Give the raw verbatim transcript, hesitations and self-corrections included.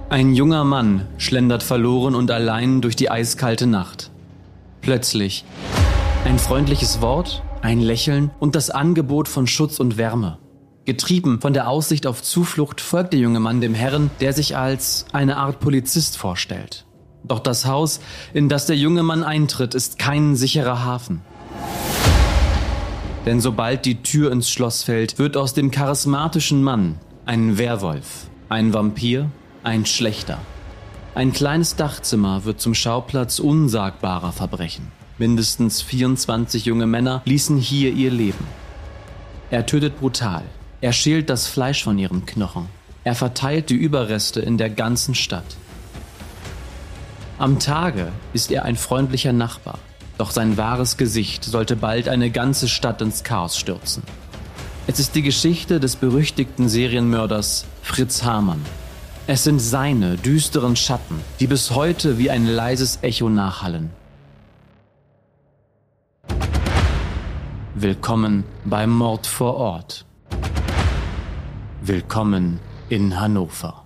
Ein junger Mann schlendert verloren und allein durch die eiskalte Nacht. Plötzlich ein freundliches Wort, ein Lächeln und das Angebot von Schutz und Wärme. Getrieben von der Aussicht auf Zuflucht folgt der junge Mann dem Herrn, der sich als eine Art Polizist vorstellt. Doch das Haus, in das der junge Mann eintritt, ist kein sicherer Hafen. Denn sobald die Tür ins Schloss fällt, wird aus dem charismatischen Mann ein Werwolf, ein Vampir, ein Schlächter. Ein kleines Dachzimmer wird zum Schauplatz unsagbarer Verbrechen. Mindestens vierundzwanzig junge Männer ließen hier ihr Leben. Er tötet brutal. Er schält das Fleisch von ihren Knochen. Er verteilt die Überreste in der ganzen Stadt. Am Tage ist er ein freundlicher Nachbar. Doch sein wahres Gesicht sollte bald eine ganze Stadt ins Chaos stürzen. Es ist die Geschichte des berüchtigten Serienmörders Fritz Hamann. Es sind seine düsteren Schatten, die bis heute wie ein leises Echo nachhallen. Willkommen beim Mord vor Ort. Willkommen in Hannover.